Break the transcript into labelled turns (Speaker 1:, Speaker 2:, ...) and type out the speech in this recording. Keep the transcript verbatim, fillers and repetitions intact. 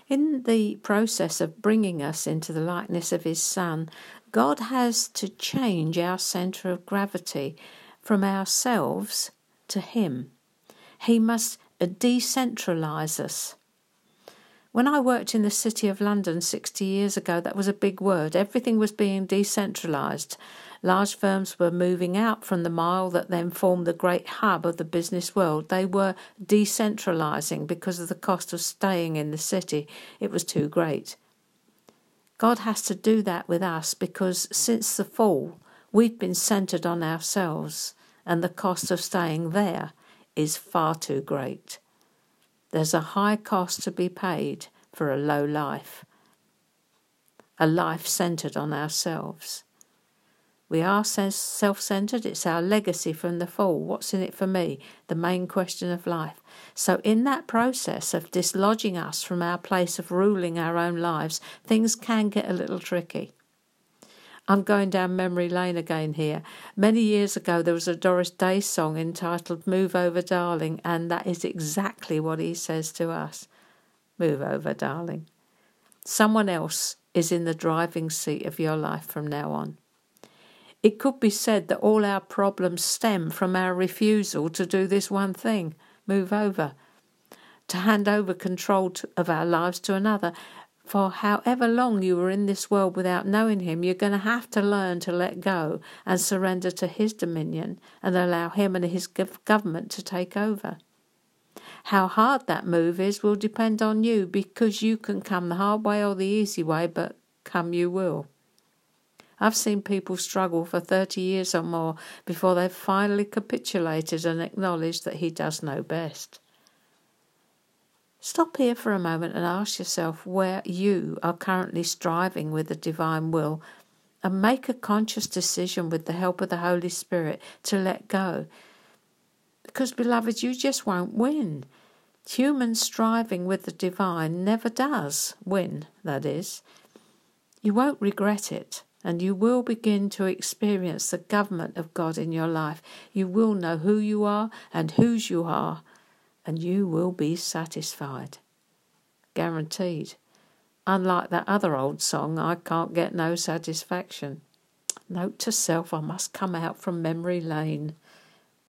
Speaker 1: In the process of bringing us into the likeness of his Son, God has to change our centre of gravity from ourselves to him. He must decentralise us. When I worked in the City of London sixty years ago, that was a big word. Everything was being decentralised. Large firms were moving out from the mile that then formed the great hub of the business world. They were decentralising because of the cost of staying in the city. It was too great. God has to do that with us because since the fall, we've been centred on ourselves, and the cost of staying there is far too great. There's a high cost to be paid for a low life, a life centred on ourselves. We are self-centred. It's our legacy from the fall. What's in it for me? The main question of life. So in that process of dislodging us from our place of ruling our own lives, things can get a little tricky. I'm going down memory lane again here. Many years ago, there was a Doris Day song entitled Move Over, Darling, and that is exactly what he says to us. Move over, darling. Someone else is in the driving seat of your life from now on. It could be said that all our problems stem from our refusal to do this one thing, move over, to hand over control of our lives to another. For however long you were in this world without knowing him, you're going to have to learn to let go and surrender to his dominion and allow him and his government to take over. How hard that move is will depend on you, because you can come the hard way or the easy way, but come you will. I've seen people struggle for thirty years or more before they've finally capitulated and acknowledged that he does know best. Stop here for a moment and ask yourself where you are currently striving with the divine will, and make a conscious decision with the help of the Holy Spirit to let go. Because, beloved, you just won't win. Human striving with the divine never does win, that is. You won't regret it, and you will begin to experience the government of God in your life. You will know who you are and whose you are, and you will be satisfied. Guaranteed. Unlike that other old song, I can't get no satisfaction. Note to self, I must come out from memory lane.